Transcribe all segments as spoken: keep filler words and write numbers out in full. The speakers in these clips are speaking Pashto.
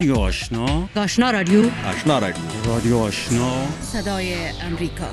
رادیو آشنا، آشنا رادیو، آشنا رادیو، رادیو آشنا، صدای امریکا.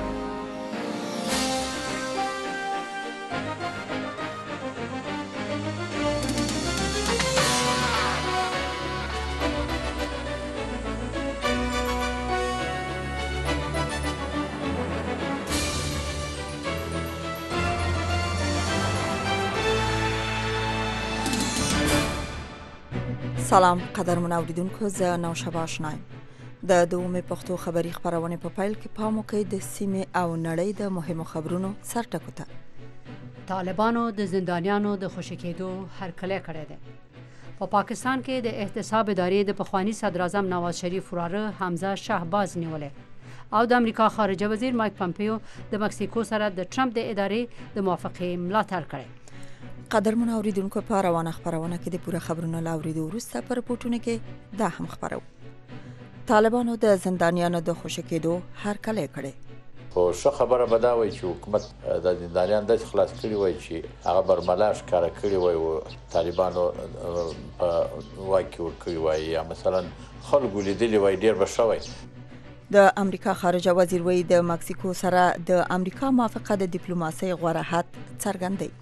سلام قدرمن اوریدونکو، زه نوشبه آشنایم. د دومې پښتو خبري خبرونه په پیل کې پام وکړئ د سیمې او نړۍ د مهمو خبرونو سرټکو ته. طالبانو د زندانیانو د خوشي کېدو هرکلی کړی دی. په پا پاکستان کې د احتساب ادارې د پخوانی صدر اعظم نواز شریف وراره حمزه شهباز نیولې او د امریکا خارجه وزیر مایک پامپیو د مکسیکو سره د ټرمپ د ادارې د موافقې ملاتړ کړی. قدرمن اوریدونکو، په روانه خبرونه کې د پوره خبرونو لاوریدو وروسته پر رپورټونو کې دا هم خبرو. طالبانو د زندانیانو د خوشي کېدو هرکلی کړی. خو ښه خبره به دا وای چې حکومت د زندانیان داسې خلاص کړي وای چې هغه برملا ښکاره کړي وای او طالبانو په واک کې ورکړي وای، یا مثلا خلکو لیدلي وای، ډېر به ښه وای. د امریکا خارجه وزیر وایي د مکسیکو سره د امریکا موافقه د ډیپلوماسۍ غوره حد څرګندوي.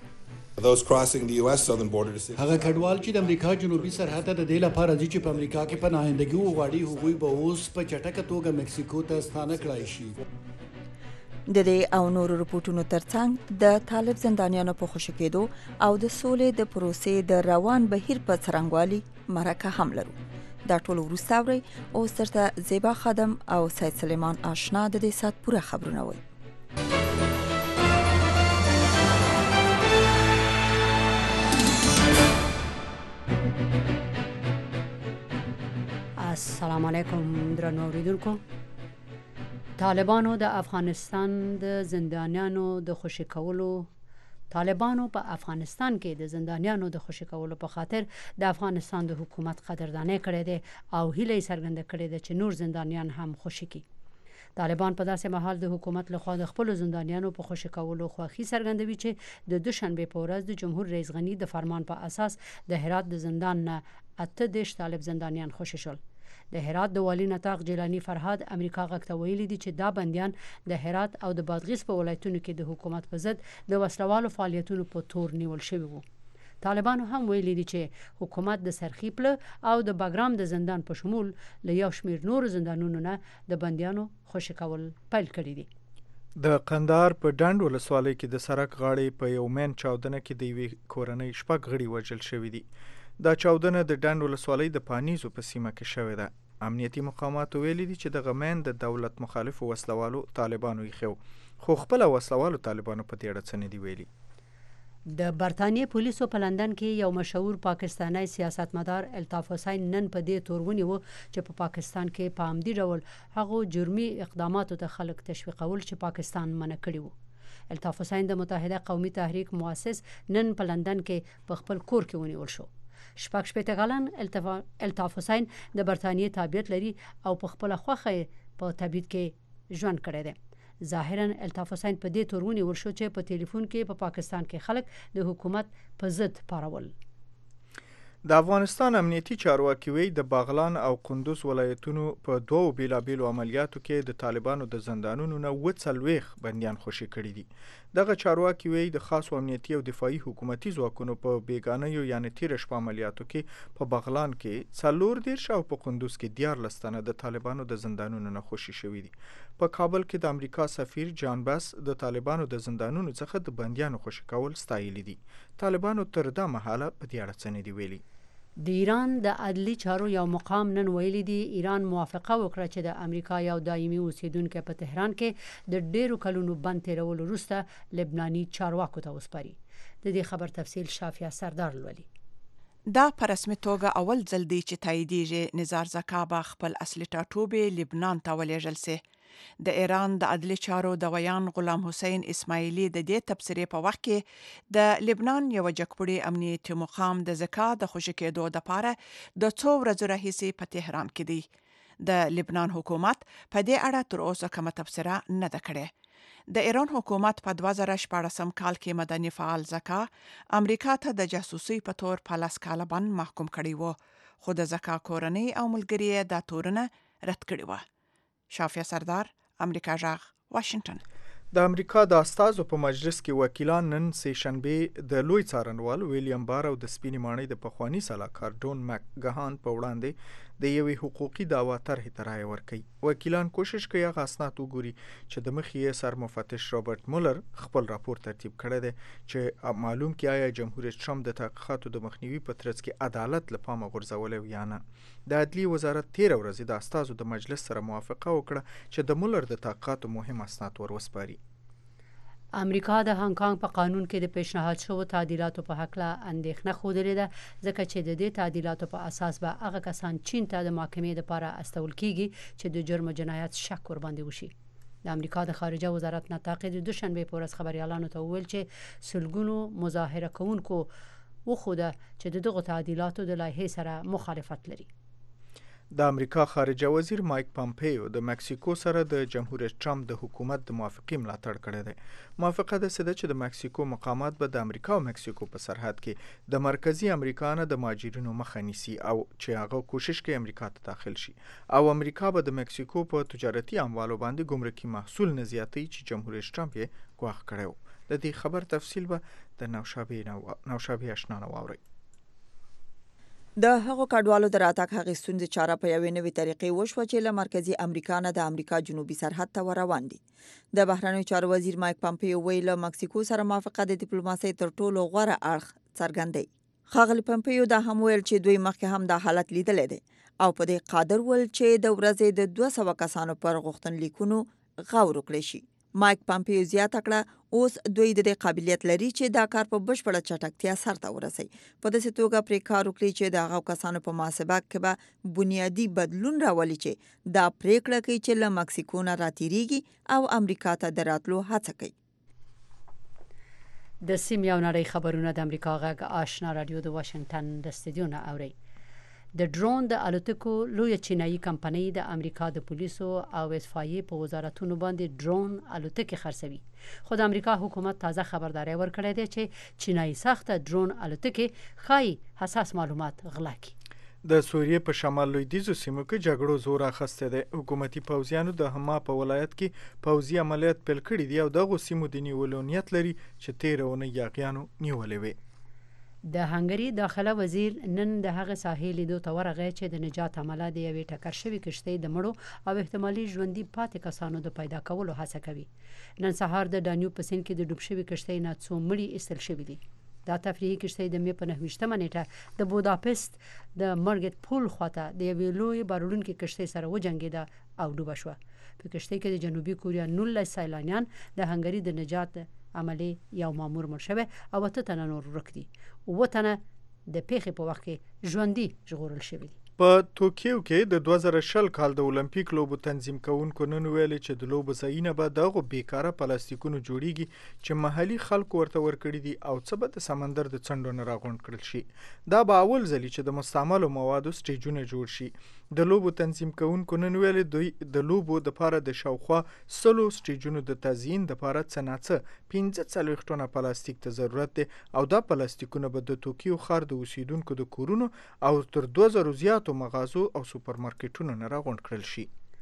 هغه کډوال چې د امریکا جنوبي سرحد ته د دې لپاره ځي چې په امریکا کې پناهندګي وغواړي، هغوی به اوس په چټکه توګه مکسیکو ته ستانه کړای شي. د دې او نورو رپورټونو ترڅنګ د طالب زندانیانو په خوشي کېدو او د سولې د پروسې د روان بهیر په څرنګوالي مرکه هم لرو. دا ټول وروسته اورئ. اوس درته زیبا خادم او سید سلیمان آشنا د دې سات پوره خبرونه وایي. السلام علیکم درنو اوریدونکو. طالبانو د افغانستان د زندانیانو د خوشي کولو طالبانو په افغانستان کې د زندانیانو د خوشي کولو په خاطر د افغانستان د حکومت قدرداني کړې ده او هیله یې څرګنده کړې ده چې نور زندانیان هم خوشي کړي. طالبان په داسې مهال د حکومت لخوا د خپل زندانیانو په خوشي کولو خوښي څرګندوي چې د دوشنبه په ورځ د جمهور رئیس غنی د فرمان په اساس د هرات د زندان نه اته دیش طالب زندانیان خوشي شول. د هرات د والی نطاق جیلانی فرهاد امریکا غږ ته ویلي دي چې دا بندیان د هرات او د بادغیس په ولایتونو کې د حکومت په ضد د وسلوالو فعالیتونو په تور نیول شوي وو. طالبانو هم ویلي دي چې حکومت د سرخی پله او د باګرام د زندان په شمول له یو شمیر نور زندانونو نه د بندیانو خوشي کول پیل کړي دي. د قندهار په ډنډ ولسوالۍ کې د سړک غاړې په یو مین چاودنه کې د یوې کورنۍ شپږ غړي وژل شوي دي. دا چاودنه د ډنډ ولسوالۍ د پانیزو په سیمه کې شوې ده. امنیتي مقاماتو ویلي دي چې دغه مین د دولت مخالفو وسلوالو طالبانو ایښو، خو خپل وسلوالو طالبانو په دې اړه څه نه دي ویلي. د برتانیې پولیسو په لندن کې یو مشهور پاکستانی سیاستمدار الطاف حسین نن په دې تور ونیو چې په پا پاکستان کې په همدې ډول هغو جرمي اقداماتو ته خلک تشویقول چې پاکستان منع کړي وو. الطاف حسین د متحده قومي تحریک مؤسس نن په لندن کې په خپل کور کې ونیول شو. شپږ شپېته کلن الطاف حسین د برتانیې تابعیت لري او په خپل خوښه په تبعید کې ژوند کړی دی. ظاهرا الطاف حسین په دې تور ونیول شو چې په ټلیفون کې په پا پاکستان کې خلک د حکومت په ضد پارول. د افغانستان امنیتي چارواکي وی د باغلان او قندوز ولایتونو په دوو بیلابیلو عملیاتو کې د طالبانو د زندانونو نه اووه څلوېښت بندیان خوشي کړي دي. دغه چارواکي وی د خاصو امنیتي او دفاعي حکومتي ځواکونو په بیګانیو یعنې تیره شپه عملیاتو کې په باغلان کې څلور دېرش او په قندوز کې دیارلس تنه د طالبانو د زندانونو نه خوشي شوي دي. په کابل کې د امریکا سفیر جان بس د طالبانو د زندانونو څخه د بندیانو خوشي کول ستایلي دي. طالبانو تر دا مهاله په دې اړه څه نه دي ویلي. د ایران د عدلي چارو یو مقام نن ویلي دي ایران موافقه وکړه چې د امریکا یو دایمي اوسیدونکی په تهران کې د ډیرو کلونو بند تیرولو وروسته لبناني چارواکو ته وسپاري. د دې خبر تفصیل شافیا سردار لولي. دا په رسمي توګه اول ځل دی چې تاییدیږي نزار زکابه خپل اصلي ټاټوبې لبنان ته ولېږل سي. د ایران د عدلي چارو دویان غلام حسین اسماعیلی د دې تبصرې په وخت کې د لبنان یو جګپوړي امنیتي مقام د زکا د خوشي کېدو دپاره د څو ورځو راهیسې په تهران کې دی. د لبنان حکومت په دې اړه تر اوسه کومه تبصره نه ده کړې. د ایران حکومت په دوه زره شپاړسم کال کې مدني فعال زکا امریکا ته د جاسوسي په تور په لاس کاله باندې محکوم کړی و، خو د زکا کورنۍ او ملګری دا تورنه رد کړی و. شافیا سردار، امریکا جغ، واشنگټن. د امریکا د استازو په مجلس کې وکیلان نن سه شنبه د لوی څارنوال ویلیام بار او د سپینې ماڼۍ د پخوانی سلاکار ډون مک ګهان په وړاندې د یوې حقوقي دعوا طرحې ته رایه ورکوي. وکیلان کوشش کوي هغه اسناد وګوري چې د مخې سر مفتش رابرټ مولر خپل راپور ترتیب کړی دی چې معلوم کړي آیا جمهور رئیس ټرمپ د تحقیقاتو د مخنیوي په ترڅ کې عدالت له پامه غورځولی یا نه. د عدلیې وزارت تېره ورځ د استازو د مجلس سره موافقه وکړه چې د مولر د تحقیقاتو مهم اسناد ور وسپاري. امریکا د هانګ کانګ په قانون کې د پیشنهاد شوو تعدیلاتو په حق له اندېښنه خوده ده ځکه چې د دې تعدیلاتو په اساس به هغه کسان چین ته د محکمې لپاره استول کیږي چې د جرم جنایت شک ور باندې وشي. د امریکا د خارجه وزارت نطاق د دوشنبه په ورځ خبريالانو ته وویل چې سلګونو مظاهره کوونکو وخوده چې دغه تعدیلاتو د لایحې سره مخالفت لري. د امریکا خارجه وزیر مایک پامپیو د مکسیکو سره د جمهور رئیس ټرمپ د حکومت د موافقې ملاتړ کړی دی. موافقه ده چې د مکسیکو مقامات به د امریکا او مکسیکو په سرحد کې د مرکزی امریکا نه د مهاجرینو مخه نیسي او چې هغه کوشش کوي امریکا ته داخل شي او امریکا به د مکسیکو په تجارتي اموالو باندې ګمرکي محصول نه زیاتوي چې جمهور رئیس ټرمپ یې ګواښ کړی و. د دې خبر تفصیل به د نوشابه نوشابه آشنا واوري. د هغو کډوالو د راتګ هغې ستونزې چاره په یوې نوې طریقې وشوه چې له مرکزي امریکا نه د امریکا جنوبي سرحد ته روان دي. د بهرنیو چارو وزیر مایک پامپیو ویل له مکسیکو سره موافقه د ډیپلوماسۍ تر ټولو غوره اړخ څرګندوي. ښاغلي پامپیو دا هم ویل چې دوی مخکې هم دا حالت لیدلی دی او په دې قادر ول چې د ورځې د دوه سوه کسانو پر غوښتنلیکونو غور وکړي شي. مایک پامپیو زیاته کړه اوس دوی د دې قابلیت لري چې دا کار په بشپړه چټکتیا سرته ورسوي. په داسې توګه پرې کار وکړي چې د هغو کسانو په محاسبه کې به بنیادي بدلون راولي چې دا پریکړه کوي چې له مکسیکو نه راتېریږي او امریکا ته د راتلو هڅه کوي. د سیمې او نړۍ خبرونه د امریکا غږ آشنا رادیو د واشنگټن د استودیو نه اوري. د ډرون د الوتکو لوی چینایي کمپنۍ د امریکا د پولیسو او اطفائیې په وزارتونو باندې ډرون الوتکې خرڅوي. خو د امریکا حکومت تازه خبرداري ورکړې ده چې چینایي ساخته ډرون الوتکې ښایي حساس معلومات غلا کړي. د سوریې په شمال لویدیځو سیمو کې جګړو زور اخیستی دی. حکومتي پوځیانو د حما په ولایت کې پوځي عملیات پیل کړي دي او دغو سیمو د نیولو نیت لري چې تېره اونۍ یاغیانو نیولې وې. د هنګري داخله وزیر نن د هغه ساحې لیدو ته ورغی چې د نجات عمله د یوې ټکر شوې کشتۍ د مړو او احتمالي ژوندي پاتې کسانو د پیدا کولو هڅه کوي. نن سهار د دانیوب په سیند کې د ډوب شوې کشتۍ نه څو مړي ایستل شوي دي. دا تفریحي کشتۍ د مې په نهه ویشتمه نیټه د بوداپست د مرګت پول خواته د یوې لوی بارولونکې کشتۍ سره وجنګېده او ډوبه شوه. په کشتۍ کې د جنوبي کوریا نولس سیلانیان د هنګري د نجات عملي یو مامور مړ شوی او اته تنه نور ورک دي. اووه تنه د پیښې په وخت کې ژوندي ژغورل شوي دي. په توکیو کې د دوه زره شل کال د اولمپیک لوبو تنظیم کوونکو نن ویلي چې د لوبو ځایونه به دغو بیکاره پلاستیکونو جوړیږي چې محلي خلکو ورته ورکړي دي او څه به د سمندر د څنډو نه راغونډ کړل شي. دا به اول ځلي چې د مستعملو موادو سټیجونه جوړ شي. د لوبو تنظیم کوونکو نن ویلي دوی د لوبو دپاره د شاوخوا سلو سټیجونو د تزیین دپاره څه ناڅه پنځه څلوېښت ټنه پلاستیک ته ضرورت دی او دا پلاستیکونه به د توکیو ښار د اوسیدونکو د کورونو او تر دوه زرو زیاتو مغازو او سوپرمارکیټونو نه راغونډ کړل شي.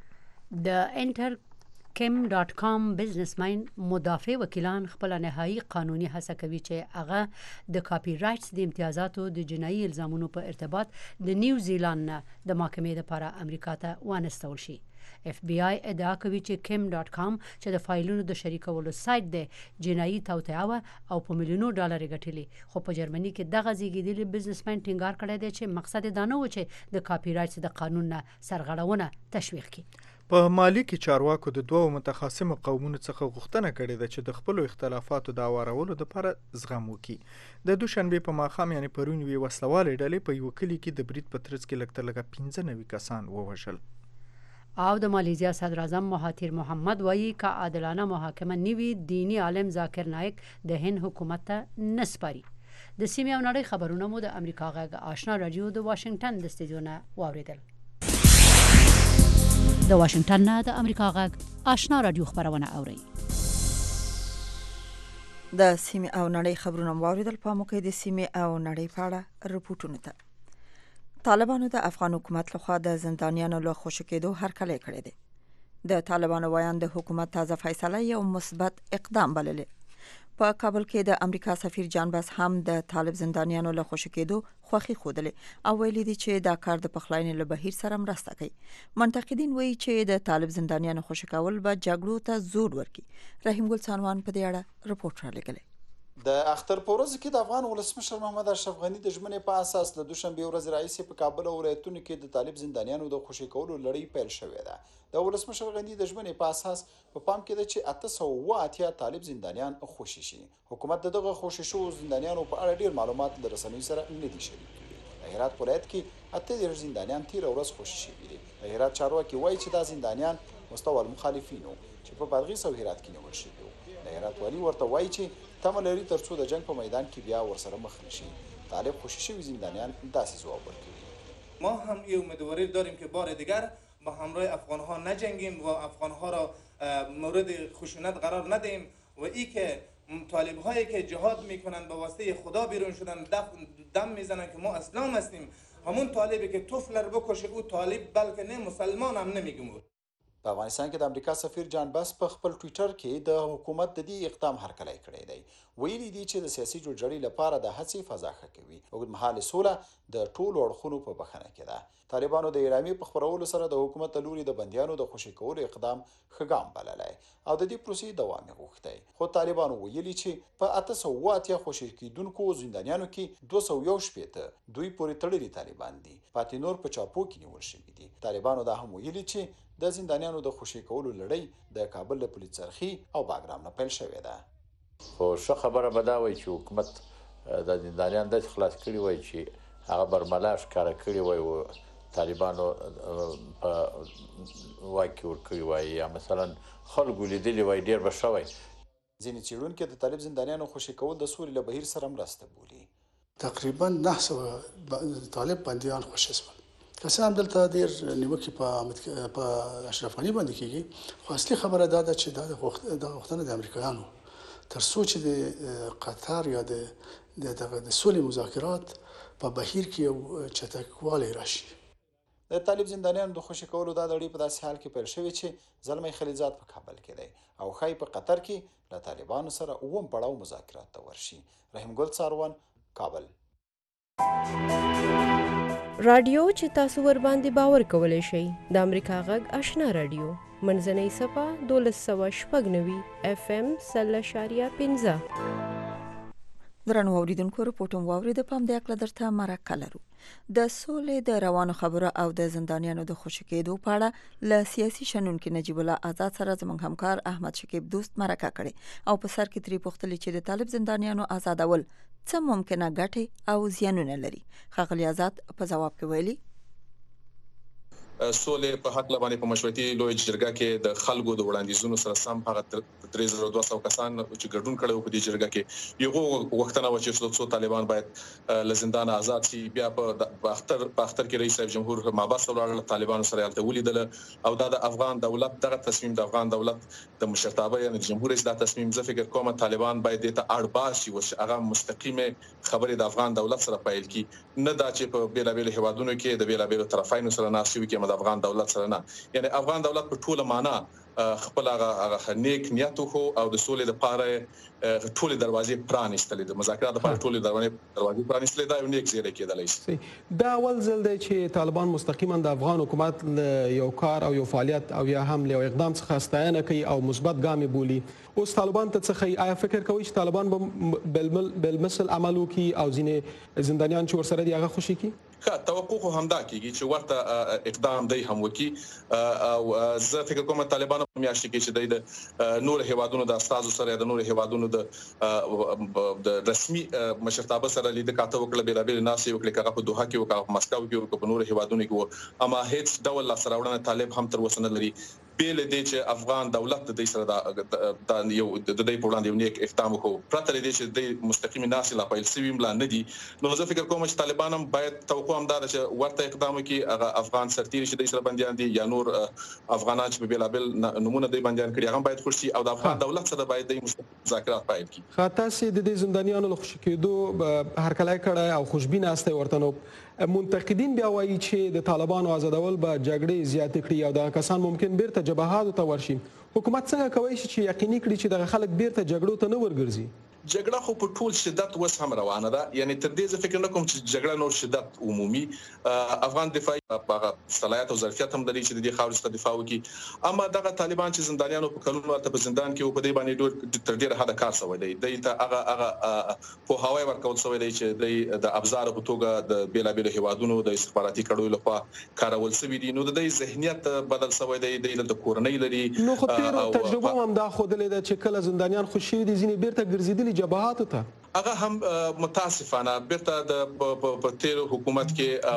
د انټر کیم ډاټ کام بزنسمن مدافع وکیلان خپل نهایی قانوني هڅه کوي چې هغه د کاپی رایټس د امتیازاتو د جنایي الزامونو په ارتباط د نیوزیلند نه د محکمې لپاره امریکا ته وانستول شي. اف بی آی ادعا کوي چې کیم ډاټ کام چې د فایلونو د شریکولو سایت دی جنایي توطئه او په میلیونو ډالر ګټلي. خو په جرمني کې دغه زیږیدلي بزنسمن ټینګار کړی دی چې مقصد دا نه و چې د کاپی رایټس د قانون نه سرغړونه تشویق کړي. په مالی کې چارواکو د دوو متخاصمو قومونو څخه غوښتنه کړې ده چې د خپلو اختلافاتو د هوارولو لپاره زغم وکړي. د دوشنبې په ماښام یعنې پرون یوې وسلوالې ډلې په یوه کلي کې د برید په ترڅ کې لږ تر لږه پنځه نوي کسان ووژل. او د مالیزیا صدر اعظم مهاتیر محمد وایي که عادلانه محاکمه نوي دینی عالم ذاکر نایک د هند حکومت ته نه سپاري. د سیمې او نړۍ خبرونه مو د امریکا غږ آشنا رادیو د واشنگټن د استودیو نه واوریدل. د واشنگټن نه د امریکا غږ آشنا رادیو خبرونه اوري. د سیمې او نړۍ خبرونه واوریدل. په موقع د سیمې او نړۍ په اړه رپورټونه ته طالبانو د افغان حکومت لخوا د زندانیانو له خوشي کېدو هرکلی کړی دی. د طالبانو ویان د حکومت تازه فیصله یو مثبت اقدام بللی. په کابل کې د امریکا سفیر جان بس هم د طالب زندانیانو له خوشي کېدو خوښي ښودلې او ویلي دي چې دا کار د پخلاینې له بهیر سره مرسته کوي. منتقدین وایي چې د طالب زندانیانو خوشي کول به جګړو ته زور ورکړي. رحیم ګل څانوان په دې اړه رپورټ رالیږلی. د اختر په ورځ کې د افغان ولسمشر محمد اشرف غني د ژمنې په اساس د دوشنبه ورځ راهیسې په کابل او ولایتونو کې د طالب زندانیانو د خوشي کولو لړۍ پیل شوې ده. د ولسمشر غني د ژمنې په اساس په پام کې ده چې اته سوه اوه اتیا طالب زندانیان خوشي شي. حکومت دغه خوشي شوو زندانیانو په اړه ډیر معلومات له رسنیو سره نه دي شریک کړي. د هرات ولایت کې اته دیرش زندانیان تیر ورځ خوشي شوي دي. د هرات چارواکي وایي چې دا زندانیان مستول مخالفینو چې په بادغیس او هرات کې نیول شوي وو. د هرات والی ورته وایي چې تمه لري ترڅو د جنگ په میدان کې بیا ورسره مخ نشي. طالب خوشی شوی زندانیان داسې ځواب ورکوي. ما هم این امیدواری داریم که بار دیگر با همراه افغانها نجنگیم و افغانها را مورد خشونت قرار ندهیم و ای که طالب هایی که جهاد میکنن به واسطه خدا بیرون شدن دم میزنن که ما اسلام هستیم، همون طالبی که طفل رو بکشه او طالب بلکه نه مسلمان هم نمیگم. په افغانستان کې د امریکا سفیر جان بس په خپل ټویټر کې د حکومت د دې اقدام هرکلی کړی دی. ویلي دي چې د سیاسي جوړجاړي لپاره د هڅې فضا ښه کوي. اوږدمهاله سوله د ټولو اړخونو په بخښنه کې ده. طالبانو د اعلامیې په خپرولو سره د حکومت له لوري د بندیانو د خوشي کولو اقدام ښه ګام بللی او د دې پروسې دوام یې غوښتی. خو طالبانو ویلي چې په اته سوه اوه اتیا خوشي کېدونکو زندانیانو کې دوه سوه یو شپېته دوی پورې تړلي طالبان دي. پاتې نور په چاپو کې نیول شوي دي. طالبانو دا هم ویلي چې د زندانیانو د خوشي کولو لړۍ د کابل له پولیس څرخي او باګرام نه پیل شوې ده. خو ښه خبره به دا وایي چې حکومت د زندانیان داسې خلاص کړي وای چې هغه برملا ښکاره کړي وای او طالبانو په واک کې ورکړي وای یا مثلا خلکو لیدلي وای ډېر به ښه وای. ځینې څېړونکي د طالب زندانیانو خوشي کول د سولې له بهیر سره مرسته بولي. تقریبا نه سوه طالب بندیان خوشي شول. که څه هم دلته ډېر نیوکې په په اشرف غني باندې کېږي، خو اصلي خبره دا ده چې دا د غوښتنه د امریکایانو تر څو چې د قطر یا د د سولې مذاکرات په بهیر کې یو چټکوالی راشي. د طالب زندانیانو د خوشي کولو دا لړۍ په داسې حال کې پیل شوې چې زلمی خلیزات په کابل کې دی او ښایي په قطر کې له طالبانو سره اووم پړاو مذاکرات ته ورشي. رحیم ګل څاروان، کابل. رادیو چې تاسو ور باندې باور کولای شئ د امریکا غږ آشنا رادیو منځنۍ صفه دولس سوه شپږ نوي اف ام سل اشاریه پنځه. درنو اوریدونکو رپورټ مو واورید. پام دې کړه درته مرکه لرو. د سولې د روانو خبرو او د زندانیانو د خوشي کېدو په اړه له سیاسي شنونکي نجیب الله آزاد سره زموږ همکار احمد شکیب دوست مرکه کړې او په سر کې ترې پوښتلې چې د طالب زندانیانو آزادول څه ممکنه ګټې او زیانونه لري. ښاغلي آزاد په ځواب کې ویلي سولې په حق لبانې په مشورتي لوی جرګه کې د خلکو د وړاندیزونو سره سم هغه درې زره دوه سوه کسان چې ګډون کړي په دې جرګه کې یو وختونه و چې څو طالبان باید له زندان آزاد شي. بیا په اختر په اختر کې رئیس جمهور محبس ولاړ طالبانو سره یالته ولیدل او دا د افغان دولت دغه تصمیم د افغان دولت د مشرتابه یعنی جمهور رئیس دا تصمیم زه فکر کوم طالبان باید د ته اړ باسي او هغه مستقیمه خبرې د افغان دولت سره پیل کی نه دا چې په بیلابیل هوادونو کې د بیلابیل طرفینو سره ناسوي کې د افغان دولت سره نه. یعنی افغان دولت په ټوله معنا خپل هغه نیک نیت خو او د سولې لپاره ټولې دروازې پرانیستلې د مذاکرات لپاره ټولې دروازې پرانیستلې دا یو نیک زیری کېدلی شي. دا اول ځل دی چې طالبان مستقیما د افغان حکومت یو کار او یو فعالیت او یا هم له اقدام څخه ستاینه کوي او مثبت ګام بولي. اوس طالبان ته څه آیا فکر کوي چې طالبان به بالمثل عمل وکړي او ځینې زندانیان چې ورسره دي هغه خوشي کړي؟ ښه توقع خو همدا کېږي چې ورته اقدام دی هم وکړي او زه فکر کوم طالبان په میاشت کې چې د نور هیوادونو د استازو سره د نور هیوادونو د رسمي مشرتابه سره لیدل کاته وکړه بیلابیل ناسې وکړي هغه په دوحه کې وکړه په مسکو کې وکړه په نور هیوادونو کې اما هیڅ ډول لاسته راوړنه طالب هم تر اوسه نه لري. بیل دې چې افغان دولت د دې سره د یو د دې په وړاندې یو نیک اقدام وکړو پرته دې چې د مستقیم ناسي لا پیل سوي ملا نه دي نو زه فکر کوم چې طالبان هم باید توقع هم دار چې ورته اقدام وکړي هغه افغان سرتیري چې د سره بنديان دي یا نور افغانان چې په بیلابل نمونه دی بنديان کړي هغه باید خوشي او د افغان دولت سره باید د مذاکرات پیل کړي خاطر سي د دې زندانیانو له خوشی کېدو هر کله کړه او خوشبین استه ورته نو منتقدین بیا وایي چې د طالبانو آزادول به جګړې زیات کړي او دا کسان ممکن بیرته جبهات ته ورشي حکومت څنګه کوي چې یقیني کړي چې د خلک بیرته جګړو ته نه ورګرځي جګړه خو په ټول شدت وس هم روانه ده یعنی تر دې ځکه فکر نه کوم چې جګړه نور شدت عمومي افغان دفاعي په صلاحیت او ظرفیت هم لري چې د دې خاورې څخه دفاع وکړي اما دغه طالبان چې زندانیانو په کلونو ته په زندان کې په دې باندې ډېر تر ډېر حد کار شوی دی د ته هغه هغه په هواي ورکول شوی دی چې د ابزار په توګه د بیلابل هیوادونو د استخباراتي کړو لخوا کارول شوی دي نو د دې ذهنیت بدل شوی دی د کورنۍ لري نو خو تجربه هم دا خو دلته چې کله زندانیان خوشي دي ځینې بیرته ګرځیدلي جبهات ته هغه هم متاسفانه بیرته د په تیر حکومت کې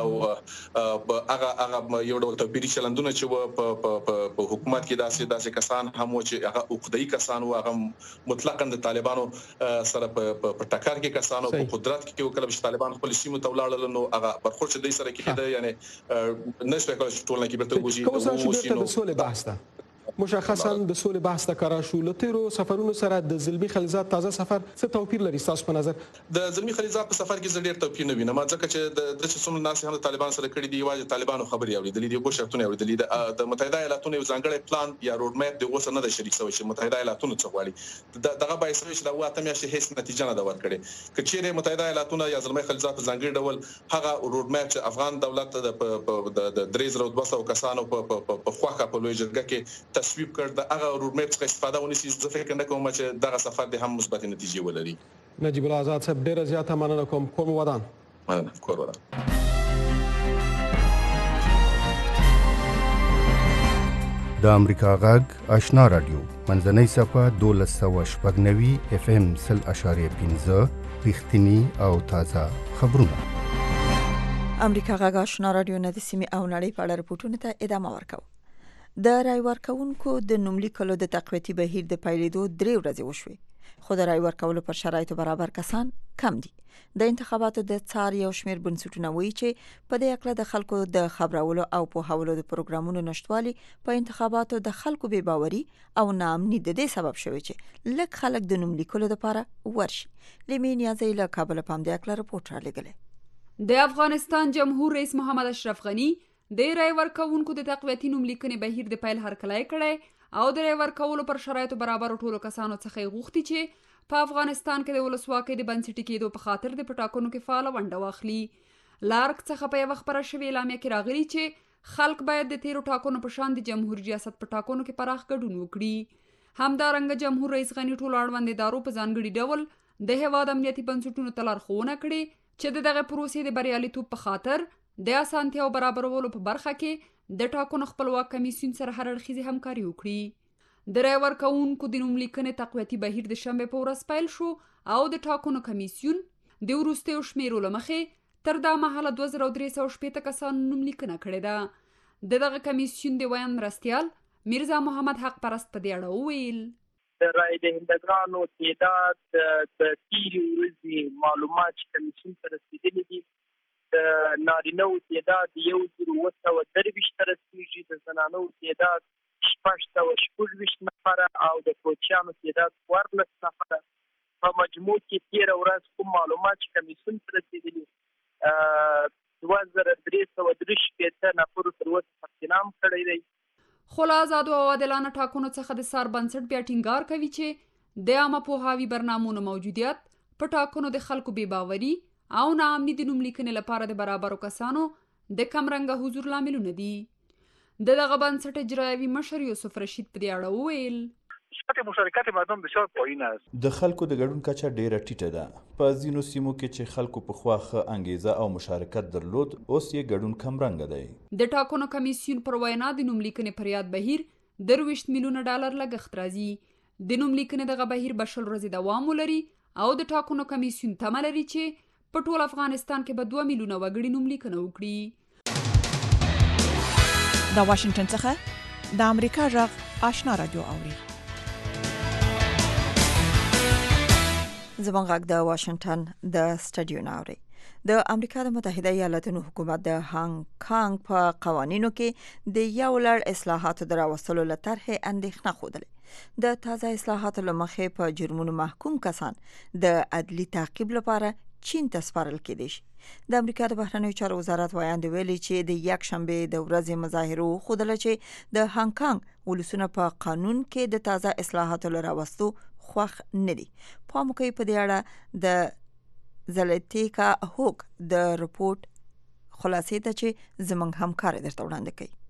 او هغه هغه یو ډول توپیری چلندونه چې په حکومت کې داسې داسې کسان هم چې هغه عقدایي کسان او هغه مطلقاً د طالبانو سره په ټکر کې کسانو په قدرت کې وکړل چې طالبان خپل سیمه تولاړل نو هغه برخورد دې سره کې یعنی نسبت کول چې ټول نه کې بیرته وږي د سولې بحث ده مشخصا د سولې بحث ته کارا شو لتیرو سفرونو سره د زلمی خلیزات تازه سفر څه توپیر لري تاسو په نظر د زلمی خلیزات په سفر کې ډېر توپیر نه وینم ځکه چې د د څومره ناس هم طالبان سره کړي دی واجب طالبانو خبري اوریدلې دي په شرطونه اوریدلې د متحده ایالاتونو یو ځانګړی پلان یا روډ میپ د اوسه نه د شریک شوی چې متحده ایالاتونو څخه غواړي دغه بایس چې دا واته میاشتې هیڅ نتیجه نه دا ورکړي کچېره متحده ایالاتونو یا زلمی خلیزات په ځانګړي ډول هغه روډ میپ چې افغان دولت د درې زره دوه سوه کسانو په خواخه په لوی جرګه کې تصویب کړ هغه روډ میپ څخه استفاده ونیسي زه فکر نه کوم چې دغه سفر د هم مثبت نتیجې ولري نجیب الله آزاد صاحب ډیره زیاته مننه کوم کوم ودان مننه کور ودان د امریکا غږ آشنا رادیو منځنۍ صفه دولس سوه شپږ نوي اف ام سل اشاریه پنځه رښتینی او تازه خبرونه امریکا غږ آشنا رادیو نه د سیمې او نړۍ په اړه رپورټونه ته ادامه ورکوي د رای ورکونکو د نوملیکلو د تقویتي بهیر د پیلېدو درې ورځې وشوې خو د رای ورکولو پر شرایطو برابر کسان کم دي د انتخاباتو د څار یو شمېر بنسټونه وایي چې په دې اړه د خلکو د خبرولو او پوهولو د پروګرامونو نشټوالي په انتخاباتو د خلکو بې باوري او ناامني د دې سبب شوی چې لږ خلک د نوملیکلو لپاره ورشي لمین یازی له کابل په همدې اړه رپورټ را لېږلی د افغانستان جمهور رئیس محمد اشرف غنی د رای ورکونکو د تقویتي نوملیکنې بهیر د پیل هرکلی کړی او د رای ورکولو پر شرایطو برابر ټولو کسانو څخه غوښتي چې په افغانستان کې د ولسواکۍ د بنسټي کېدو په خاطر د پټاکنو کې فعاله ونډه واخلي لارک څخه په یوه خبره شوې اعلامیه کې راغلي چې خلک باید د تیرو ټاکنو په شان د جمهوریت ریاست په ټاکنو کې پراخ ګډون وکړي همدارنګه جمهور رئیس غنی ټولو اړوند ادارو په ځانګړي ډول د هیواد امنیتي بنسټونو ته لارښوونه کړې چې د دغه پروسې د بریالیتوب په خاطر د اسانتیا او برابرولو په برخه کې د ټاکنو خپلواک کمیسیون سره هر اړخیزه همکاري وکړي د رای ورکونکو د نوملیکنې تقویتي بهیر د شنبې په ورځ پیل شو او د ټاکنو کمیسیون د وروستیو شمیرو له مخې تر دا مهاله دوه زره درې سوه شپېته کسانو نوملیکنه کړې ده د دغه کمیسیون د ویاند مرستیال میرزا محمد حق پرست په دې اړه وویل د رای دهندگانو تعداد د تیرې ورځې معلومات کمیسیون ته رسیدلي دي د نارینه تعداد یو زر اوه سوه درویشت ته رسیږي د زنانو تعداد شپږ سوه شپږویشت نفره او د کوچیانو تعداد څوارلس نفره په مجموع کې تېره ورځ کوم معلومات چې کمیسیون ته رسېدلي دوه زره درې سوه درې شپېته نفرو تر اوسه ثبت نام کړی دی خو له ازادو او عادلانه ټاکنو څخه د سار بنسټ بیا ټینګار کوي چې د عامه پوهاوي برنامونو موجودیت په ټاکنو د خلکو بې باوري او ناامني د نوملیکنې لپاره د برابرو کسانو د کمرنګه حضور لاملونه دي د دغه بنسټ اجرایوي مشر یوسف رشید په دې اړه وویل نسبت مشارکت مردم بسیار پایین است. د خلکو د ګډون کچه ډیره ټیټه ده. په ځینو سیمو کې چې خلکو په خوا ښه انګیزه او مشارکت درلود، اوس یې ګډون کمرنګه دی. د ټاکنو کمیسیون پر وینا د نوملیکنې پر یاد بهیر درویشت میلیونه ډالر لګښت راځي. د نوملیکنې دغه بهیر به شل ورځې دوام ولري او د ټاکنو کمیسیون تمه لري چې په ټول افغانستان کې به دوه میلیونه وګړي نوملیکنه وکړي. د واشنگټن څخه د امریکا غږ آشنا رادیو اوري. زموږ غږ د واشنگټن د سټډیو ناوري. د امریکا د متحده ایالاتونو حکومت د هانګ کانګ په قوانینو کې د یو لړ اصلاحاتو د راوستلو له طرحې اندېښنه ښودلې. د تازه اصلاحاتو له مخې په جرمونو محکوم کسان د عدلي تعقیب لپاره چین ته سپارل کېدای شي. د امریکا د بهرنیو چارو وزارت ویاند ویلي چې د یک شنبه د ورځې مظاهرو ښودله چې د هانګ کانګ ولسونه په قانون کې د تازه اصلاحاتو له راوستو خوښ نه دي. پام وکړئ په دې اړه د زلتیکا هوک د رپورټ خلاصې ته چې زموږ همکار درته وړاندې کوي.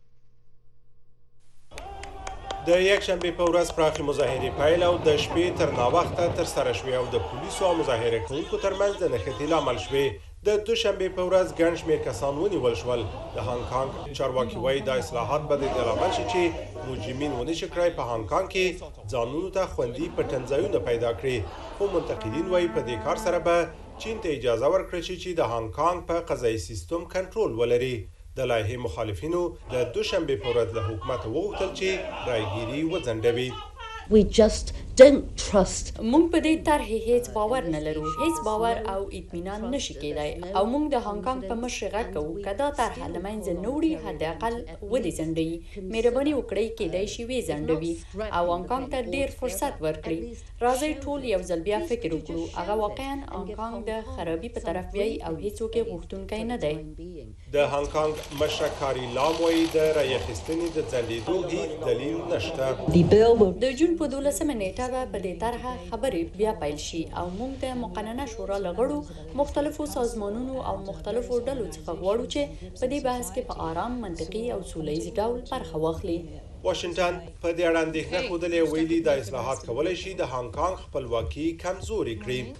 د یک شنبه په ورځ پراخي مظاهرې پیل او د شپې تر ناوخته تر سره شوې او د پولیسو او مظاهره کوونکو ترمنځ د نښتې لامل شوې. د دوشنبه په ورځ ګڼ شمېر کسان ونیول شول. د هانګ کانګ چارواکي وایي دا اصلاحات به د لامل شي چې مجرمین ونشي کړای په هانګ کانګ کې ځانونو ته خوندي پټنځایونه پیدا کړي. خو منتقدین وایي په دې کار سره به چین ته اجازه ورکړي چې د هانګ کانګ په قضایي سیستم کنټرول ولري. د لایحې مخالفینو د دوشنبه په ورځ له حکومت وغوښتل چې رایګیري وځنډوي. We just don't trust. مونږ په دې طرحې هیڅ باور نه لرو، هیڅ باور او اطمینان نشي کېدای او مونږ د هانګ کانګ په مشر غږ کوو که دا طرحه له منځه نه وړي حداقل ودې ځنډوي. مهرباني وکړئ کېدای شي ویې ځنډوي او هانګ کانګ ته ډېر فرصت ورکړي. راځئ ټول یو ځل بیا فکر وکړو. هغه واقعا هانګ کانګ د خرابي په طرف بیایي او هیڅوک یې غوښتونکی نه دی. د هانګ کانګ مشر کاري لام وایي د رایې اخیستنې د ځنډېدو هیڅ دلیل نشته. د جون په دولسمه نیټه به په دې طرحه خبرې بیا پیل شي او موږ د مقننه شورا له غړو مختلفو سازمانونو او مختلفو ډلو څخه غواړو چې په دې بحث کې په آرام، منطقي او سوله ییز ډول برخه واخلي. واشنگټن په دې اړه اندېښنه ښودلې، ویلي د اصلاحات کولی شي د هانګ کانګ خپلواکي کمزوري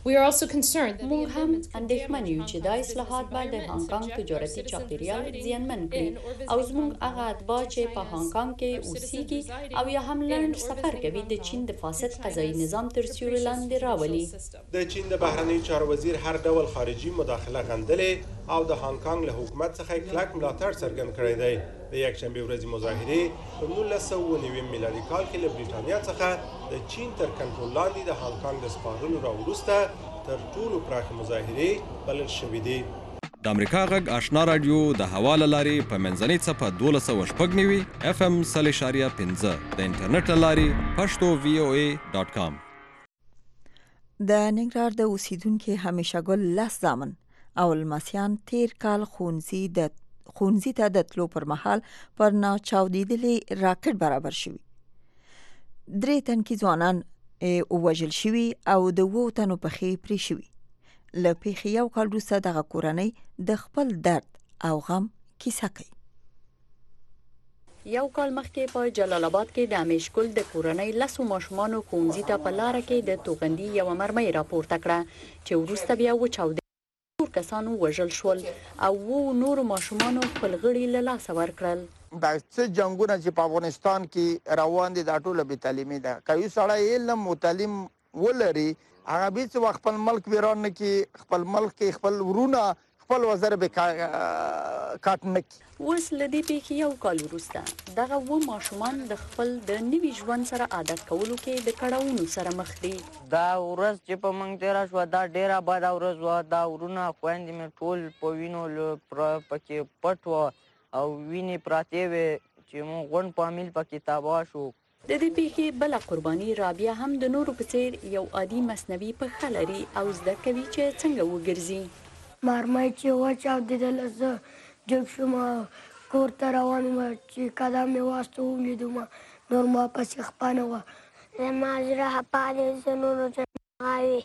کړي. موږ هم اندېښمن یو چې دا اصلاحات به د هانګ کانګ تجارتي چاپیریال زیانمن کړي او زموږ هغه اتباع چې په هانګ کانګ کې اوسېږي او یا هم لنډ سفر کوي د چین د فاسد قضایي نظام تر سیوري لاندې راولي. د چین د بهرنیو چارو وزیر هر ډول خارجي مداخله غندلې او د هانګ کانګ له حکومت څخه کلک ملاتړ څرګند کړی دی. د یک شنبه ورځې مظاهرې په نولس سوه اوه نوي میلادي کال کې له برېټانیا څخه د چین تر کنټرول لاندې د هانګ کانګ د سپارلو راوروسته تر ټولو پراخې مظاهرې بلل شوې دي. د امریکا غږ آشنا رادیو د هوا له لارې په منځنۍ څپه دولس سوه شپږ نوي اف ام سل اشاریه پنځه د انټرنیټ له لارې پښتو وی او ای ډاټ کام. د ننګرهار د اوسیدونکو همیشه ګل لس زامن او لمسیان تیر کال خونځي د خونځي ته د تلو پر مهال پر ناچاودیدلې راکټ برابر شوي. درې تنکي ځوانان ووژل شوي او د اوو تنو پښې پرې شوي. له پیښې یو کال وروسته دغه کورنۍ د خپل درد او غم کیسه کوي. یو کال مخکې په جلال آباد کې د امیشګل د کورنۍ لسو ماشومانو ښوونځي ته په لاره کې د توغندي یوه مرمۍ راپورته کړه چې وروسته بیا وچاودېده. نور کسانو وژل شول او وو نورو ماشومانو خپل غړي له لاسه ورکړل. دا څه جنګونه چې په افغانستان کې روان دي دا ټوله بې تعلیمي ده. که یو سړی علم او تعلیم ولري هغه به هېڅ وخت خپل ملک ویران نه کړي، خپل ملک کې خپل ورونه خپل وزر به کاټ نه کړي. اوس له دې پیښې یو کال وروسته دغه اووه ماشومان د خپل د نوي ژوند سره عادت کولو کې د کړاوونو سره مخ دي. دا ورځ چې په موږ تېره شوه دا ډېره بده ورځ وه. دا ورونه خویندې مې ټول په وینو پکې پټ وه او وینې پراتې وې چې موږ غونډ فامیل پکې تباه شو. د دې پیښې بله قرباني رابعه هم د نورو په څېر یو عادي مصنوعي پښه لري او زده کوي چې څنګه وګرځي. مرمۍ چې وچاودېدله زه جګ شوم کور ته روان وم چې قدم مې واسطه ولیدم نور ما پسې خپه نه وه. زما زړه خپه دی، زه نورو ته غواوې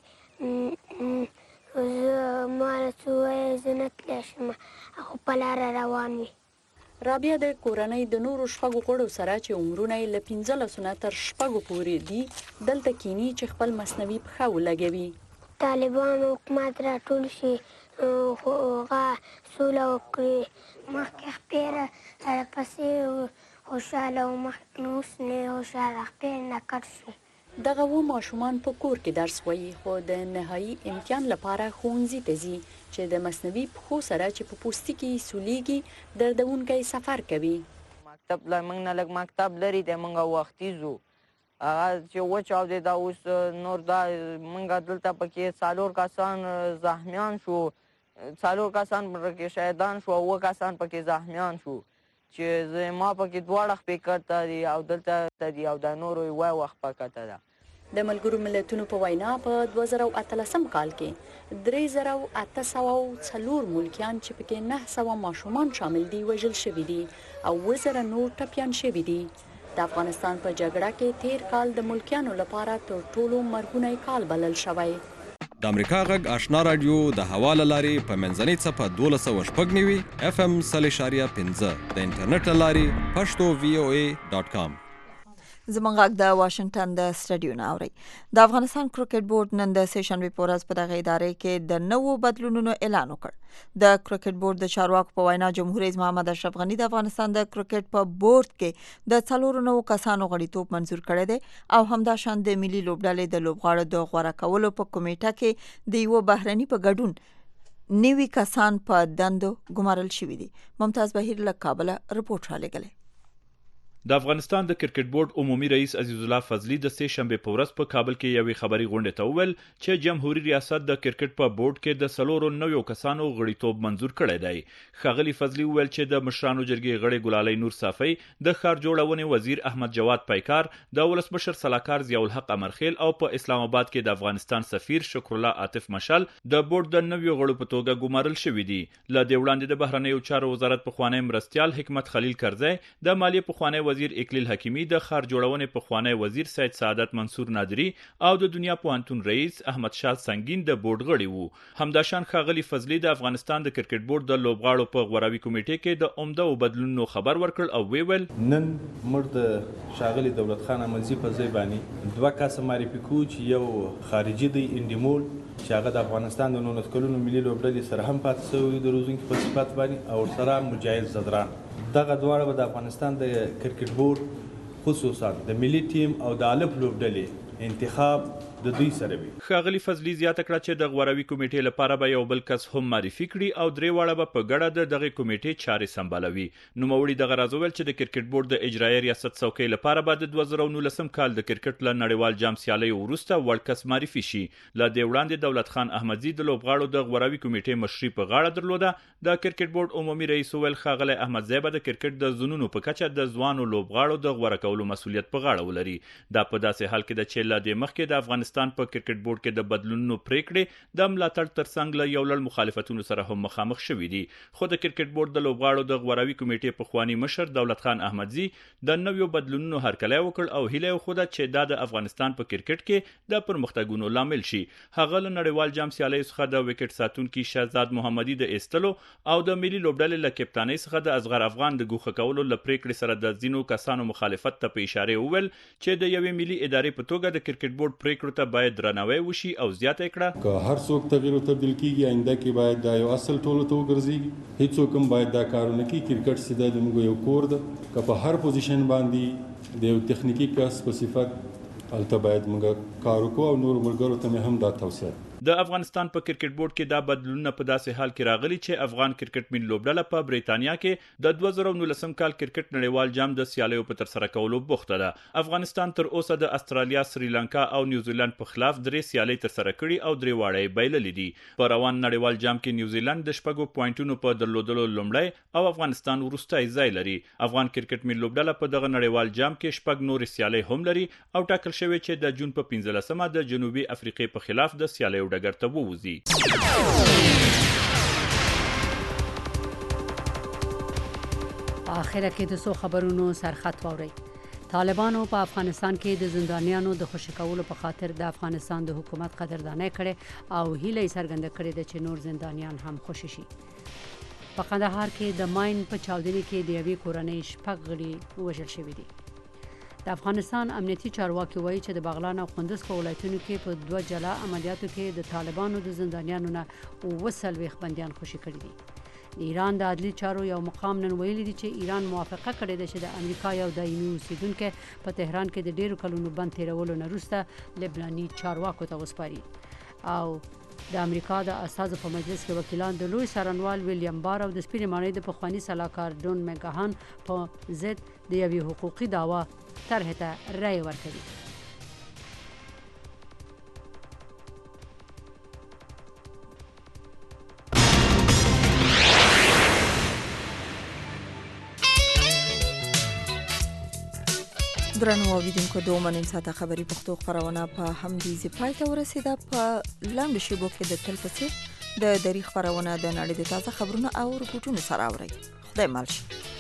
زه ما له څه ووایې زه نه تللی شم خو په لاره روان وي. رابعه د کورنۍ د نورو شپږو غړو سره چې عمرونه یې له پنځلسو نه تر شپږو پورې دي دلته کینی چې خپل مصنوعي پښه ولګوي. طالبان حکومت راټول شي هغه سوله وکړي. مخکې خپې راپسې خوشحاله و، مخکې اوس نه خوشحاله، خپې نه کټ شو. دغه اووه ماشومان په کور کې درس وایي خو د نهایي امتحان لپاره ښوونځي ته ځي چې د مصنوعي پښو سره چې په پوستکي یې سولیږي دردونکی سفر کوي. مکتب لا موږ نه لږ مکتب لري دی موږ وختي ځو هغه چې وچاودې دا اوس نور دا موږ دلته پکې څلور کسان زخمیان شو څلور کسان پکې شهیدان شو اووه کسان پکې زخمیان شو چې زما پکې دواړه خپې کته دي او دلته دي او د نورو یوه وخت په کته ده د ملګرو ملتونو په وینا په دوه زره اتلسم کال کې درې زره اته سوه څلور ملکیان چې پکې نه سوه ماشومان شامل دي وژل شوي دي او اووه زره نور ټپیان شوي دي د افغانستان په جګړه کې تیر کال د ملکیانو لپاره تر ټولو مرګونی کال بلل شوی د امریکا غږ آشنا رادیو د هوا له لارې په منځنۍ څپه دولس سوه شپږ نوي اف ام سل اشاریه پنځه د انټرنیټ له لارې پښتو وی او ای ډاټ کام زمونږ غږ د واشنگټن د سټډیو نه اوري. د افغانستان کرکټ بورډ نن د سه شنبې په ورځ په دغه ادارې کې د نوو بدلونونو اعلان وکړ. د کرکټ بورډ د چارواکو په وینا جمهور رئیس محمد اشرف غنی د افغانستان د کرکټ په بورډ کې د څلورو نوو کسانو غړیتوب منزور کړی دی او همداشان د ملي لوبډلې د لوبغاړو د غوړه کولو په کمیټه کې د یو بهرني په ګډون نوي کسان په دندو ګمارل شوي دي. ممتاز بهیر له کابل رپورټ را لګلی. د افغانستان د کرکټ بورډ عمومي رئیس عزیز الله فضلی د سه شنبې په ورځ په کابل کې یوې خبري غونډې ته وویل چې جمهوریت ریاست د کرکټ په بورډ کې د سلورو نویو کسانو غړیتوب منزور کړی دی. ښاغلي فضلی وویل چې د مشرانو جرګې غړي ګلالۍ نور صافی، د ښار جوړونې وزیر احمد جواد پیکار، د ولسمشر سلاکار ضیاء الحق امرخیل او په اسلام آباد کې د افغانستان سفیر شکر الله عاطف مشال د بورډ د نویو غړو په توګه ګمارل شوي دي. له دې وړاندې د بهرنیو چارو وزارت پخوانی مرستیال حکمت خلیل کرزی، د مالیې پخوانی وزیر اکلیل حکیمي، د ښار جوړونې پخوانی وزیر سید سعادت منصور نادری او د دنیا پوهنتون رئیس احمد شاه سنگین د بورډ غړي وو. همداشان ښاغلي فضلی د افغانستان د کرکټ بورډ د لوبغاړو په غوراوي کمیټې کې د عمده بدلونونو خبر ورکړ او ویل نن موږ د ښاغلي دولت خان احمدزي په ځای باندې دوه کسه معرفي کوو چې یو خارجي دی انډیمول چې هغه د افغانستان د نولس کلونو ملي لوبډلې سره هم پاتې شوی د روزونکي په صفت باندې او سره مجاهد زدران. دغه دواړه به د افغانستان د کرکټ بورډ خصوصا د ملي ټیم او د الف لوبډلې انتخاب د دوی سره وي. ښاغلي فضلی زیاته کړه چې د غوراوي کمیټې لپاره به یو بل کس هم معرفي کړي او درې واړه به په ګډه د دغه کمیټې چارې سمبالوي. نوموړي دغه راز وویل چې د کرکټ بورډ د اجرایي ریاست څوکۍ لپاره به د دوه زره نولسم کال د کرکټ له نړیوال جام سیالیو وروسته وړ کس معرفي شي. له دې وړاندې دولت خان احمدزي د لوبغاړو د غوراوي کمیټې مشري په غاړه درلوده. د کرکټ بورډ عمومي رئیس وویل ښاغلی احمدزی به د کرکټ د زونونو په کچه د ځوانو لوبغاړو د غوره کولو مسؤلیت په غاړه ولري. دا په داسې حال کې ده چې له دې مخکې د افغانستان په کرکټ بورډ کې د بدلونونو پریکړې د ملاتړ ترڅنګ له یو لړ مخالفتونو سره هم مخامخ شوي دي. خو د کرکټ بورډ د لوبغاړو د غوراوي کمیټې پخوانی مشر دولت خان احمدزي د نویو بدلونونو هرکلی وکړ او هیله یې وښوده چې دا د افغانستان په کرکټ کې د پرمختګونو لامل شي. هغه له نړیوال جام سیالیو څخه د وکټ ساتونکي شهزاد محمدي د ایستلو او د ملي لوبډلې له کپتانۍ څخه د اصغر افغان د ګوښه کولو له پریکړې سره د ځینو کسانو مخالفت ته په اشاره وویل چې د یوې ملي ادارې په توګه د کرکټ بورډ پریکړو ته باید درناوی وشي او زیاته کړه که هر څوک تغییر او تبدیل کیږي آینده کې باید دا یو اصل ټولو ته وګرځي. هیڅوک هم باید دا کارونه کوي. کرکټ سیده د موږ یو کور ده که په هر پوزیشن باندې د یو تخنیکی کس په صفت هلته باید موږ کار وکړو او نور ملګرو ته مې هم دا توصیه. د افغانستان په کرکټ بورډ کې دا بدلونونه په داسې حال کې راغلي چې افغان کرکټ ملي لوبډله په بریتانیا کې د دوه زره نولسم کال کرکټ نړیوال جام د سیالیو په ترسره کولو بوخته ده. افغانستان تر اوسه د استرالیا، سریلانکا او نیوزیلند په خلاف درې سیالۍ ترسره کړي او درې واړه یې بایللې دي. په روان نړیوال جام کې نیوزیلند د شپږو پوینټونو په درلودلو لومړی او افغانستان وروستی ځای لري. افغان کرکټ ملي لوبډله په دغه نړیوال جام کې شپږ نورې سیالۍ هم لري او ټاکل شوې چې د جون په پنځلسمه د جنوبي افریقې په خلاف د سیالیو ډګر ته ووځي. آخره کې د څو خبرونو سرخط واوري. طالبانو په افغانستان کې د زندانیانو د خوشي کولو په خاطر د افغانستان د حکومت قدرداني کړې او هیله یې څرګنده کړې ده چې نور زندانیان هم خوشي شي. په قندهار کې د ماین په چاودنې کې د یوې کورنۍ شپږ غړي وژل شوي دي. د افغانستان امنیتي چارواکي وایي چې د بغلان او کندز په ولایتونو کې په دوه جلا عملیاتو کې د طالبانو د زندانیانو نه اووه څلوېښت بندیان خوشي کړي دي. د ایران د عدلي چارو یو مقام نن ویلي دي چې ایران موافقه کړې ده چې د امریکا یو دایمي اوسیدونکی په تهران کې د ډیرو کلونو بند تیرولو نه وروسته لبناني چارواکو ته وسپاري. او د امریکا د اساسو په مجلس کې وکیلان د لوی څارنوال ویلیام بار او د سپینې ماڼۍ د پخواني سلاکار ډون مګهان په ضد د یوې حقوقي دعوا طرحې ته رایې ورکوي. درنو اوریدونکو د اومن ساته خبري پښتو خبرونه په همدې ځای پای ته ورسیده. په لاندې شیبو کې د تل پسې د دری خبرونه د نړۍ د تازه خبرونو او رپورټونو سره اورئ. خدای مل شي.